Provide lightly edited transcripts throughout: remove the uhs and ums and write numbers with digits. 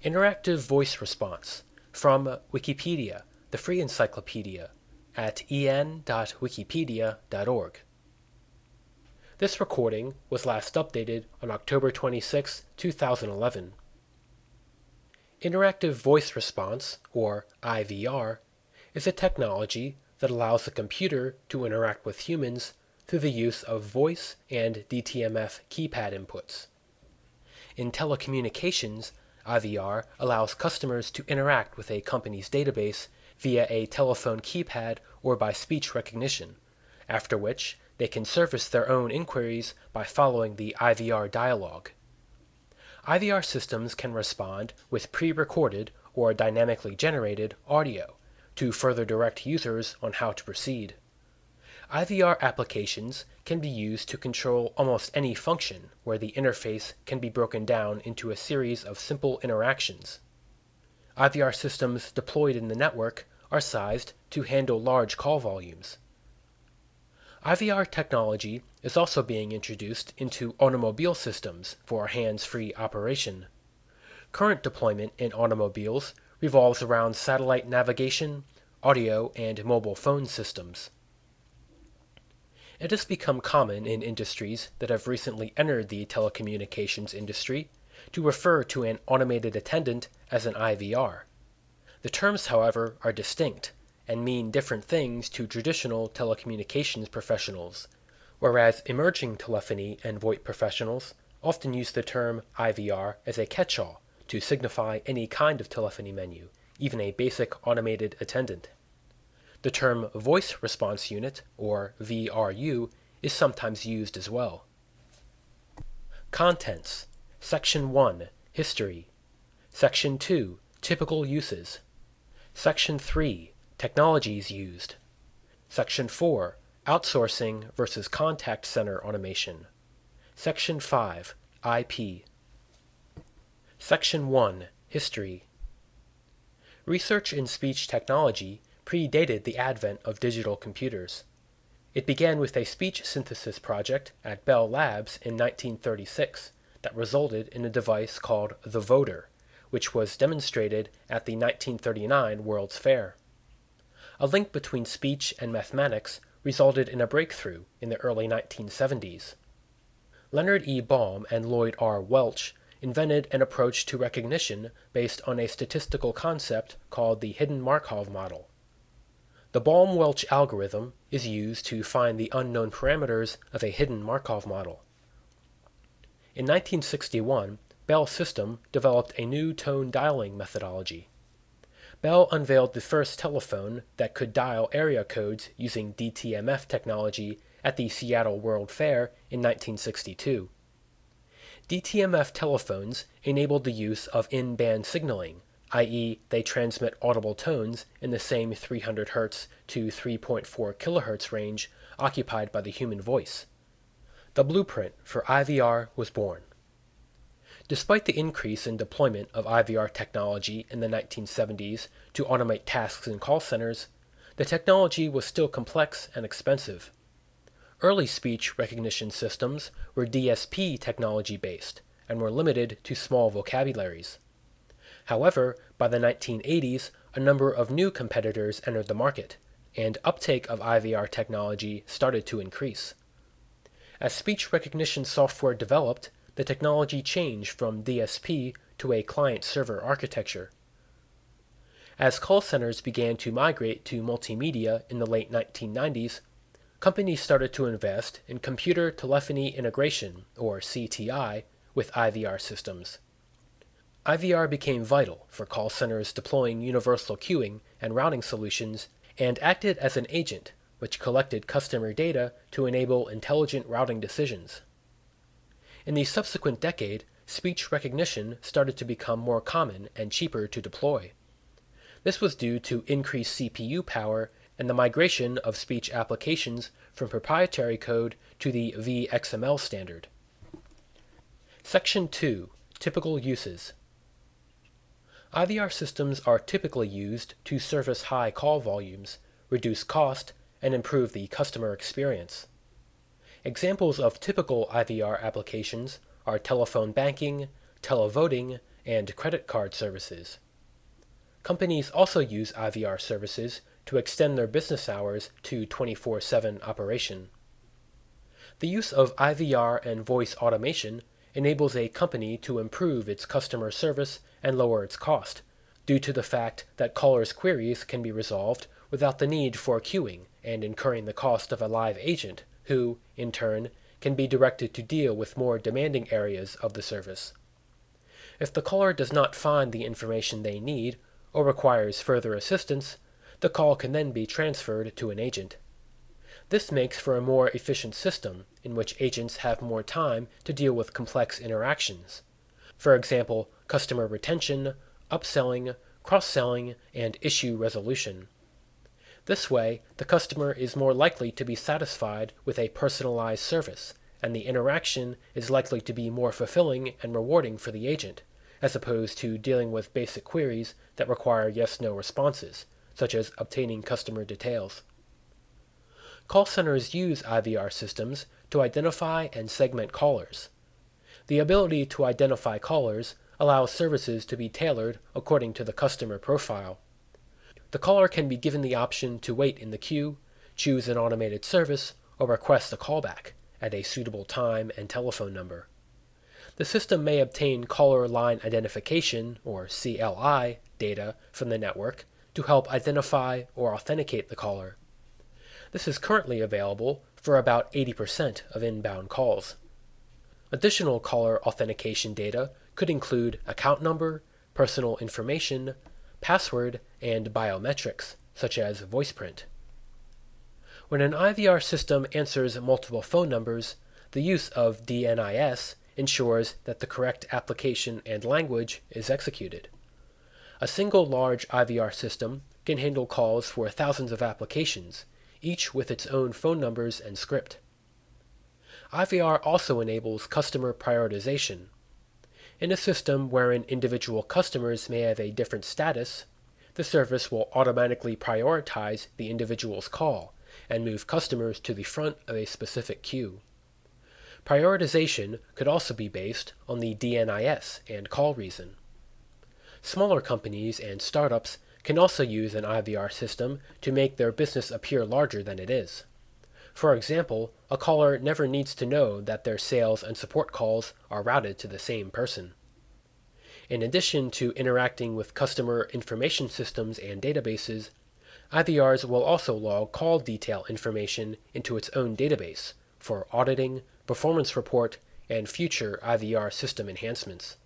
Interactive voice response from Wikipedia, the free encyclopedia, at en.wikipedia.org. This recording was last updated on October 26, 2011. Interactive voice response, or IVR, is a technology that allows a computer to interact with humans through the use of voice and DTMF keypad inputs. In telecommunications, IVR allows customers to interact with a company's database via a telephone keypad or by speech recognition, after which they can surface their own inquiries by following the IVR dialogue. IVR systems can respond with pre-recorded or dynamically generated audio to further direct users on how to proceed. IVR applications can be used to control almost any function where the interface can be broken down into a series of simple interactions. IVR systems deployed in the network are sized to handle large call volumes. IVR technology is also being introduced into automobile systems for hands-free operation. Current deployment in automobiles revolves around satellite navigation, audio, and mobile phone systems. It has become common in industries that have recently entered the telecommunications industry to refer to an automated attendant as an IVR. The terms, however, are distinct and mean different things to traditional telecommunications professionals, whereas emerging telephony and VoIP professionals often use the term IVR as a catch-all to signify any kind of telephony menu, even a basic automated attendant. The term Voice Response Unit, or VRU, is sometimes used as well. Contents: Section 1, History. Section 2, Typical Uses. Section 3, Technologies used. Section 4, Outsourcing versus Contact Center Automation. Section 5, IP. Section 1, History. Research in speech technology predated the advent of digital computers. It began with a speech synthesis project at Bell Labs in 1936 that resulted in a device called the Voder, which was demonstrated at the 1939 World's Fair. A link between speech and mathematics resulted in a breakthrough in the early 1970s. Leonard E. Baum and Lloyd R. Welch invented an approach to recognition based on a statistical concept called the hidden Markov model. The Baum-Welch algorithm is used to find the unknown parameters of a hidden Markov model. In 1961, Bell System developed a new tone dialing methodology. Bell unveiled the first telephone that could dial area codes using DTMF technology at the Seattle World Fair in 1962. DTMF telephones enabled the use of in-band signaling, i.e., they transmit audible tones in the same 300 Hz to 3.4 kHz range occupied by the human voice. The blueprint for IVR was born. Despite the increase in deployment of IVR technology in the 1970s to automate tasks in call centers, the technology was still complex and expensive. Early speech recognition systems were DSP technology-based and were limited to small vocabularies. However, by the 1980s, a number of new competitors entered the market, and uptake of IVR technology started to increase. As speech recognition software developed, the technology changed from DSP to a client-server architecture. As call centers began to migrate to multimedia in the late 1990s, companies started to invest in computer telephony integration, or CTI, with IVR systems. IVR became vital for call centers deploying universal queuing and routing solutions and acted as an agent which collected customer data to enable intelligent routing decisions. In the subsequent decade, speech recognition started to become more common and cheaper to deploy. This was due to increased CPU power and the migration of speech applications from proprietary code to the VXML standard. Section 2, Typical Uses. IVR systems are typically used to service high call volumes, reduce cost, and improve the customer experience. Examples of typical IVR applications are telephone banking, televoting, and credit card services. Companies also use IVR services to extend their business hours to 24/7 operation. The use of IVR and voice automation enables a company to improve its customer service and lower its cost, due to the fact that callers' queries can be resolved without the need for queuing and incurring the cost of a live agent who, in turn, can be directed to deal with more demanding areas of the service. If the caller does not find the information they need or requires further assistance, the call can then be transferred to an agent. This makes for a more efficient system in which agents have more time to deal with complex interactions. For example, customer retention, upselling, cross-selling, and issue resolution. This way, the customer is more likely to be satisfied with a personalized service, and the interaction is likely to be more fulfilling and rewarding for the agent, as opposed to dealing with basic queries that require yes-no responses, such as obtaining customer details. Call centers use IVR systems to identify and segment callers. The ability to identify callers allows services to be tailored according to the customer profile. The caller can be given the option to wait in the queue, choose an automated service, or request a callback at a suitable time and telephone number. The system may obtain caller line identification, or CLI, data from the network to help identify or authenticate the caller. This is currently available for about 80% of inbound calls. Additional caller authentication data could include account number, personal information, password, and biometrics, such as voice print. When an IVR system answers multiple phone numbers, the use of DNIS ensures that the correct application and language is executed. A single large IVR system can handle calls for thousands of applications, each with its own phone numbers and script. IVR also enables customer prioritization. In a system wherein individual customers may have a different status, the service will automatically prioritize the individual's call and move customers to the front of a specific queue. Prioritization could also be based on the DNIS and call reason. Smaller companies and startups can also use an IVR system to make their business appear larger than it is. For example, a caller never needs to know that their sales and support calls are routed to the same person. In addition to interacting with customer information systems and databases, IVRs will also log call detail information into its own database for auditing, performance report, and future IVR system enhancements.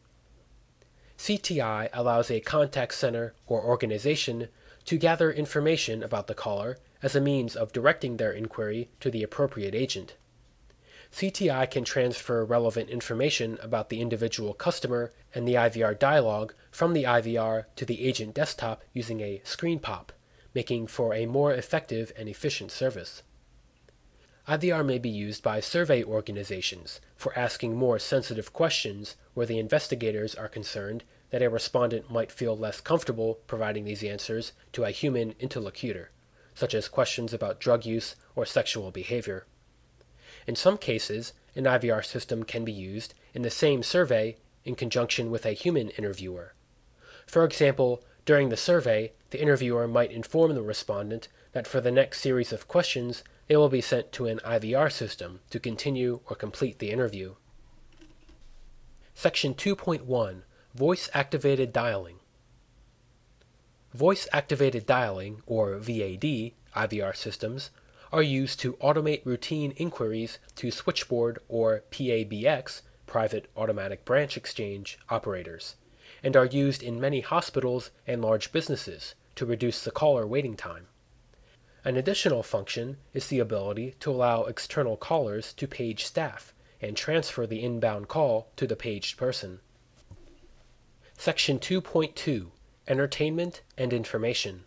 CTI allows a contact center or organization to gather information about the caller as a means of directing their inquiry to the appropriate agent. CTI can transfer relevant information about the individual customer and the IVR dialog from the IVR to the agent desktop using a screen pop, making for a more effective and efficient service. IVR may be used by survey organizations for asking more sensitive questions where the investigators are concerned that a respondent might feel less comfortable providing these answers to a human interlocutor, such as questions about drug use or sexual behavior. In some cases, an IVR system can be used in the same survey in conjunction with a human interviewer. For example, during the survey, the interviewer might inform the respondent that for the next series of questions, they will be sent to an IVR system to continue or complete the interview. Section 2.1 Voice-Activated Dialing. Voice-Activated Dialing, or VAD, IVR systems are used to automate routine inquiries to switchboard or PABX, Private Automatic Branch Exchange, operators, and are used in many hospitals and large businesses to reduce the caller waiting time. An additional function is the ability to allow external callers to page staff and transfer the inbound call to the paged person. Section 2.2 Entertainment and Information.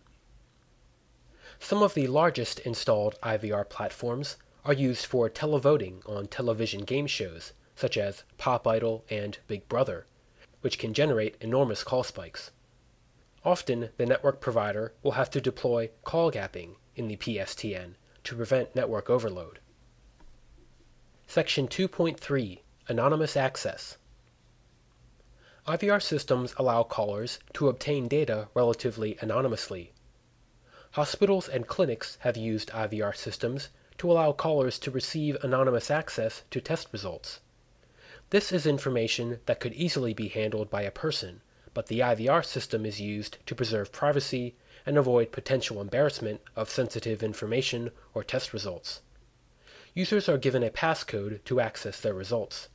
Some of the largest installed IVR platforms are used for televoting on television game shows, such as Pop Idol and Big Brother, which can generate enormous call spikes. Often, the network provider will have to deploy call gapping in the PSTN to prevent network overload. Section 2.3 Anonymous Access. IVR systems allow callers to obtain data relatively anonymously. Hospitals and clinics have used IVR systems to allow callers to receive anonymous access to test results. This is information that could easily be handled by a person, but the IVR system is used to preserve privacy and avoid potential embarrassment of sensitive information or test results. Users are given a passcode to access their results.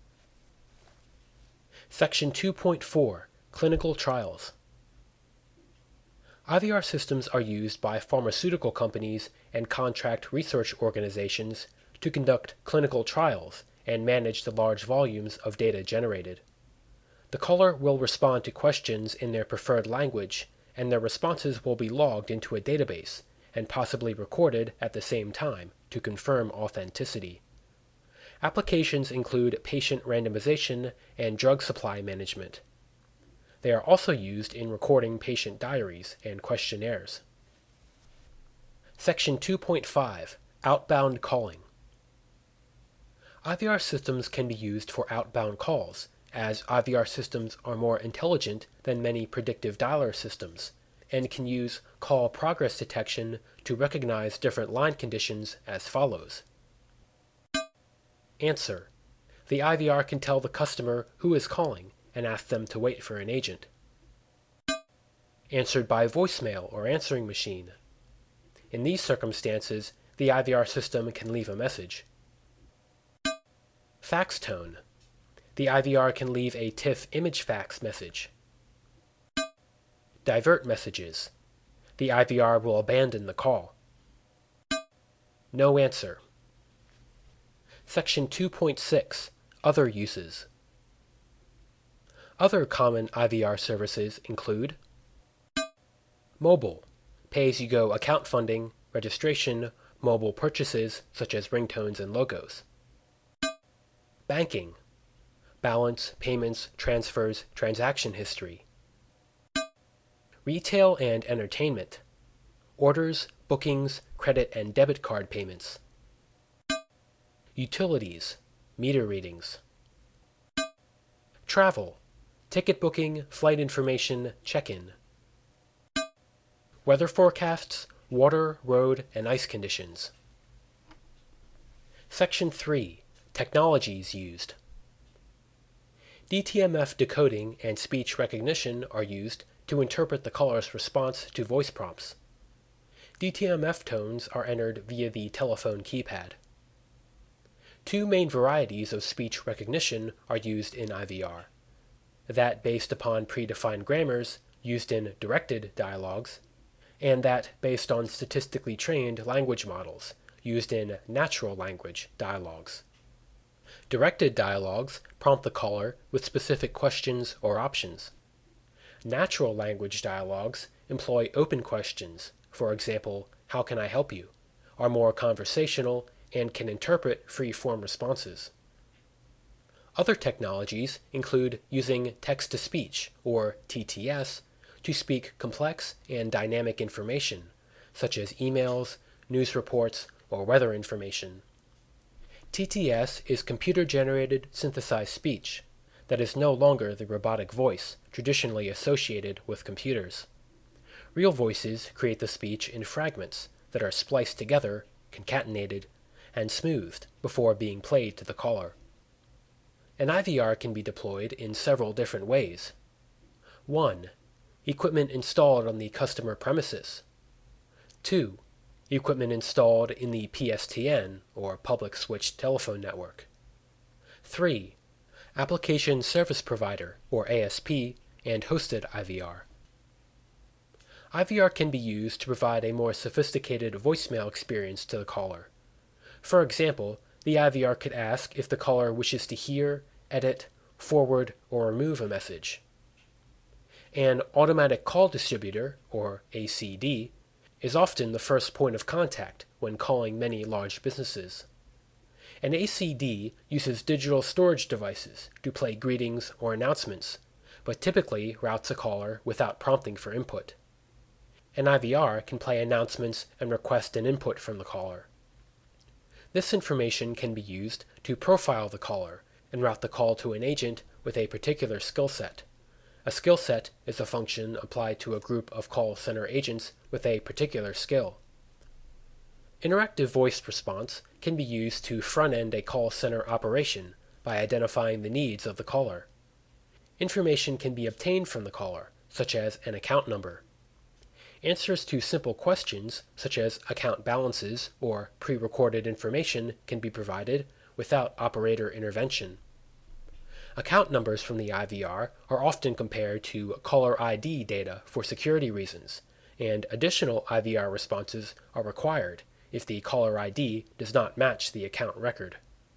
Section 2.4 Clinical Trials. IVR systems are used by pharmaceutical companies and contract research organizations to conduct clinical trials and manage the large volumes of data generated. The caller will respond to questions in their preferred language, and their responses will be logged into a database and possibly recorded at the same time to confirm authenticity. Applications include patient randomization and drug supply management. They are also used in recording patient diaries and questionnaires. Section 2.5 Outbound Calling. IVR systems can be used for outbound calls, as IVR systems are more intelligent than many predictive dialer systems, and can use call progress detection to recognize different line conditions as follows. Answer. The IVR can tell the customer who is calling and ask them to wait for an agent. Answered by voicemail or answering machine. In these circumstances, the IVR system can leave a message. Fax tone. The IVR can leave a TIFF image fax message. Divert messages. The IVR will abandon the call. No answer. Section 2.6 Other Uses. Other common IVR services include mobile, pay-as-you-go account funding, registration, mobile purchases such as ringtones and logos. Banking, balance, payments, transfers, transaction history. Retail and entertainment, orders, bookings, credit and debit card payments. Utilities, meter readings. Travel, ticket booking, flight information, check-in. Weather forecasts, water, road, and ice conditions. Section 3 Technologies used. DTMF decoding and speech recognition are used to interpret the caller's response to voice prompts. DTMF tones are entered via the telephone keypad. Two main varieties of speech recognition are used in IVR. That based upon predefined grammars, used in directed dialogues, and that based on statistically trained language models, used in natural language dialogues. Directed dialogues prompt the caller with specific questions or options. Natural language dialogues employ open questions, for example, "How can I help you?" are more conversational and can interpret free-form responses. Other technologies include using text-to-speech, or TTS, to speak complex and dynamic information, such as emails, news reports, or weather information. TTS is computer-generated synthesized speech that is no longer the robotic voice traditionally associated with computers. Real voices create the speech in fragments that are spliced together, concatenated, and smoothed before being played to the caller. An IVR can be deployed in several different ways. 1. Equipment installed on the customer premises. 2. Equipment installed in the PSTN, or Public Switched Telephone Network. 3. Application Service Provider, or ASP, and hosted IVR. IVR can be used to provide a more sophisticated voicemail experience to the caller. For example, the IVR could ask if the caller wishes to hear, edit, forward, or remove a message. An automatic call distributor, or ACD, is often the first point of contact when calling many large businesses. An ACD uses digital storage devices to play greetings or announcements, but typically routes a caller without prompting for input. An IVR can play announcements and request an input from the caller. This information can be used to profile the caller and route the call to an agent with a particular skill set, A skill set is a function applied to a group of call center agents with a particular skill. Interactive voice response can be used to front-end a call center operation by identifying the needs of the caller. Information can be obtained from the caller, such as an account number. Answers to simple questions, such as account balances or pre-recorded information, can be provided without operator intervention. Account numbers from the IVR are often compared to caller ID data for security reasons, and additional IVR responses are required if the caller ID does not match the account record.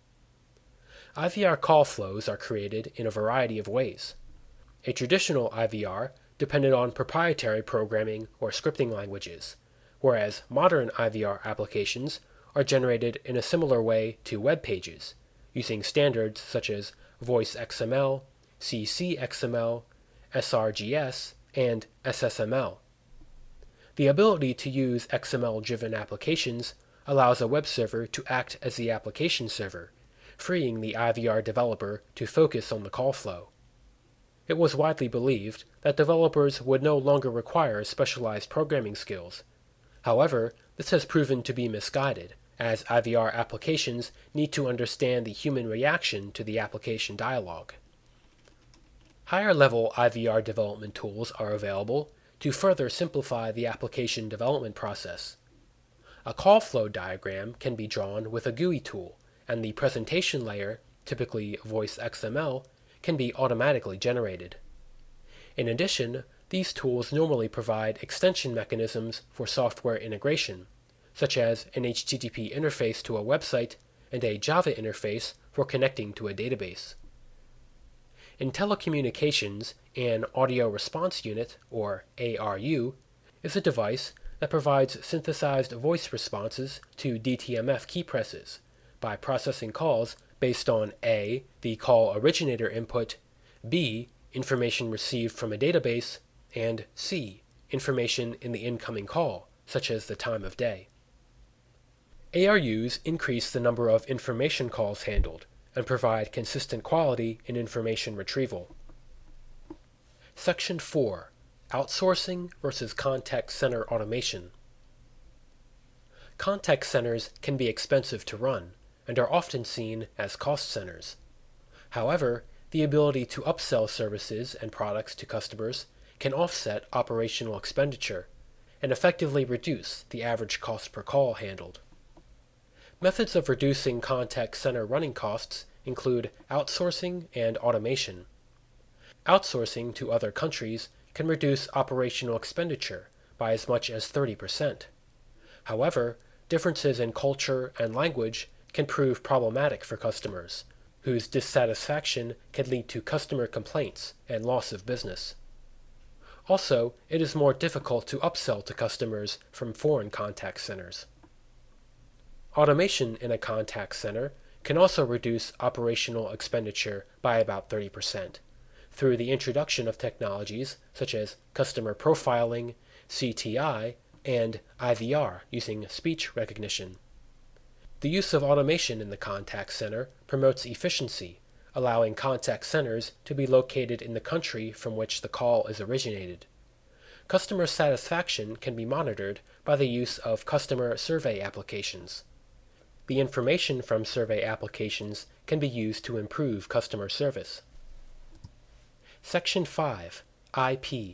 IVR call flows are created in a variety of ways. A traditional IVR depended on proprietary programming or scripting languages, whereas modern IVR applications are generated in a similar way to web pages, using standards such as Voice XML, CC-XML, SRGS, and SSML. The ability to use XML-driven applications allows a web server to act as the application server, freeing the IVR developer to focus on the call flow. It was widely believed that developers would no longer require specialized programming skills. However, this has proven to be misguided, as IVR applications need to understand the human reaction to the application dialogue. Higher-level IVR development tools are available to further simplify the application development process. A call flow diagram can be drawn with a GUI tool, and the presentation layer, typically Voice XML, can be automatically generated. In addition, these tools normally provide extension mechanisms for software integration, such as an HTTP interface to a website and a Java interface for connecting to a database. In telecommunications, an audio response unit, or ARU, is a device that provides synthesized voice responses to DTMF key presses by processing calls based on A, the call originator input, B, information received from a database, and C, information in the incoming call, such as the time of day. ARUs increase the number of information calls handled and provide consistent quality in information retrieval. Section 4. Outsourcing versus contact center automation. Contact centers can be expensive to run and are often seen as cost centers. However, the ability to upsell services and products to customers can offset operational expenditure and effectively reduce the average cost per call handled. Methods of reducing contact center running costs include outsourcing and automation. Outsourcing to other countries can reduce operational expenditure by as much as 30%. However, differences in culture and language can prove problematic for customers, whose dissatisfaction can lead to customer complaints and loss of business. Also, it is more difficult to upsell to customers from foreign contact centers. Automation in a contact center can also reduce operational expenditure by about 30% through the introduction of technologies such as customer profiling, CTI, and IVR using speech recognition. The use of automation in the contact center promotes efficiency, allowing contact centers to be located in the country from which the call is originated. Customer satisfaction can be monitored by the use of customer survey applications. The information from survey applications can be used to improve customer service. Section 5. IP.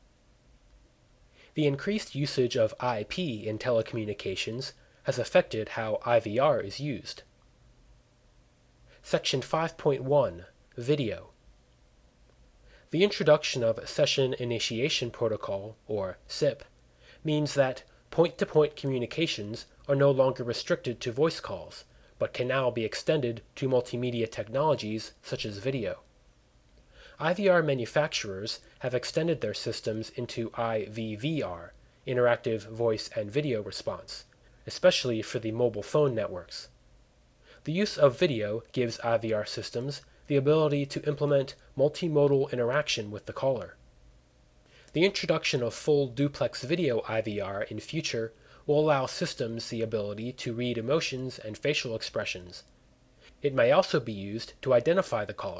The increased usage of IP in telecommunications has affected how IVR is used. Section 5.1. Video. The introduction of Session Initiation Protocol, or SIP, means that point-to-point communications are no longer restricted to voice calls, but can now be extended to multimedia technologies such as video. IVR manufacturers have extended their systems into IVVR, interactive voice and video response, especially for the mobile phone networks. The use of video gives IVR systems the ability to implement multimodal interaction with the caller. The introduction of full duplex video IVR in future will allow systems the ability to read emotions and facial expressions. It may also be used to identify the caller,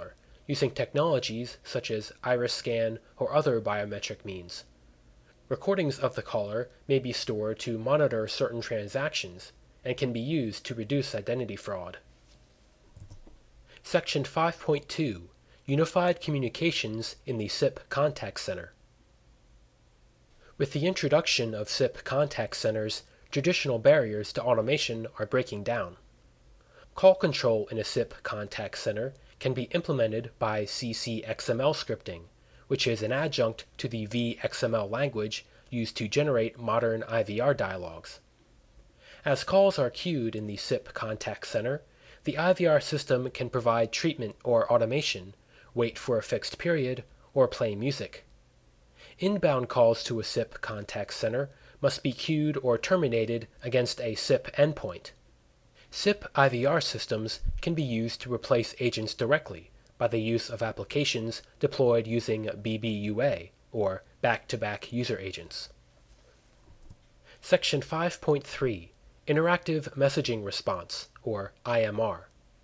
using technologies such as iris scan or other biometric means. Recordings of the caller may be stored to monitor certain transactions and can be used to reduce identity fraud. Section 5.2 Unified Communications in the SIP Contact Center. With the introduction of SIP contact centers, traditional barriers to automation are breaking down. Call control in a SIP contact center can be implemented by CC/XML scripting, which is an adjunct to the VXML language used to generate modern IVR dialogues. As calls are queued in the SIP contact center, the IVR system can provide treatment or automation, wait for a fixed period, or play music. Inbound calls to a SIP contact center must be queued or terminated against a SIP endpoint. SIP IVR systems can be used to replace agents directly by the use of applications deployed using BBUA, or back-to-back user agents. Section 5.3 Interactive Messaging Response, or IMR.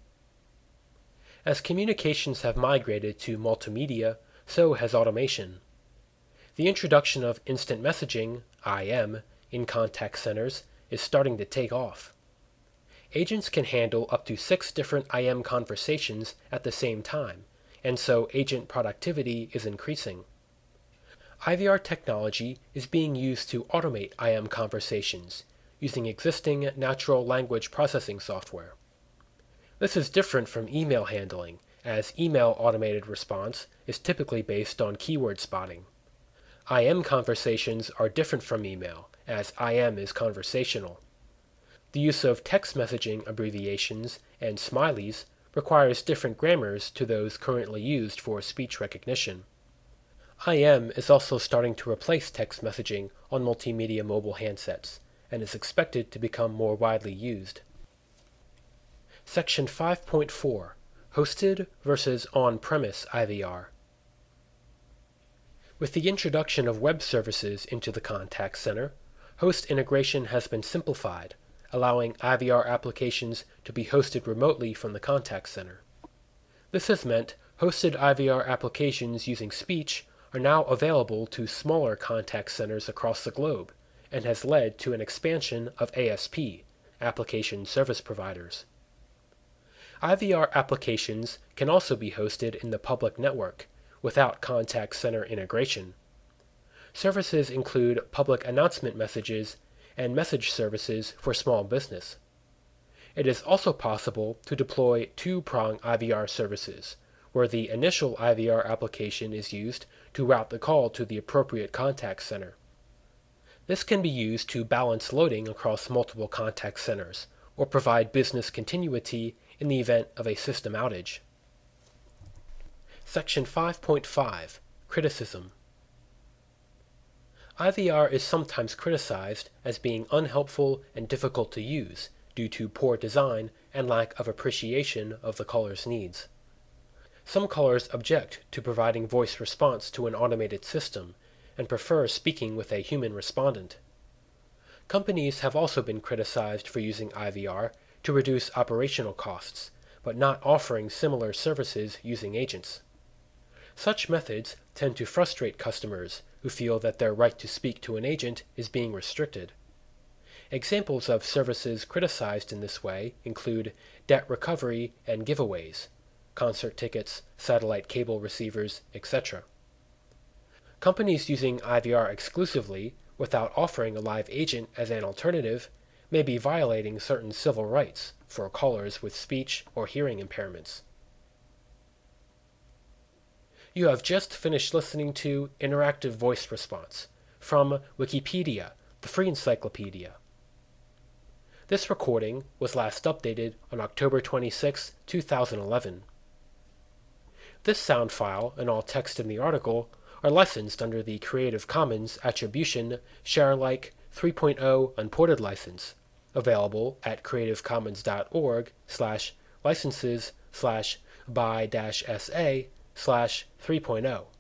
As communications have migrated to multimedia, so has automation. The introduction of instant messaging, IM, in contact centers is starting to take off. Agents can handle up to 6 different IM conversations at the same time, and so agent productivity is increasing. IVR technology is being used to automate IM conversations using existing natural language processing software. This is different from email handling, as email automated response is typically based on keyword spotting. IM conversations are different from email, as IM is conversational. The use of text messaging abbreviations and smileys requires different grammars to those currently used for speech recognition. IM is also starting to replace text messaging on multimedia mobile handsets, and is expected to become more widely used. Section 5.4 Hosted versus On-premise IVR. With the introduction of web services into the contact center, host integration has been simplified, allowing IVR applications to be hosted remotely from the contact center. This has meant hosted IVR applications using speech are now available to smaller contact centers across the globe, and has led to an expansion of ASP, application service providers. IVR applications can also be hosted in the public network, without contact center integration. Services include public announcement messages and message services for small business. It is also possible to deploy two-prong IVR services, where the initial IVR application is used to route the call to the appropriate contact center. This can be used to balance loading across multiple contact centers, or provide business continuity in the event of a system outage. Section 5.5 Criticism. IVR is sometimes criticized as being unhelpful and difficult to use due to poor design and lack of appreciation of the caller's needs. Some callers object to providing voice response to an automated system and prefer speaking with a human respondent. Companies have also been criticized for using IVR to reduce operational costs, but not offering similar services using agents. Such methods tend to frustrate customers who feel that their right to speak to an agent is being restricted. Examples of services criticized in this way include debt recovery and giveaways, concert tickets, satellite cable receivers, etc. Companies using IVR exclusively, without offering a live agent as an alternative, may be violating certain civil rights for callers with speech or hearing impairments. You have just finished listening to Interactive Voice Response from Wikipedia, the free encyclopedia. This recording was last updated on October 26, 2011. This sound file and all text in the article are licensed under the Creative Commons Attribution Share Alike 3.0 Unported license, available at creativecommons.org/licenses/by-sa/3.0.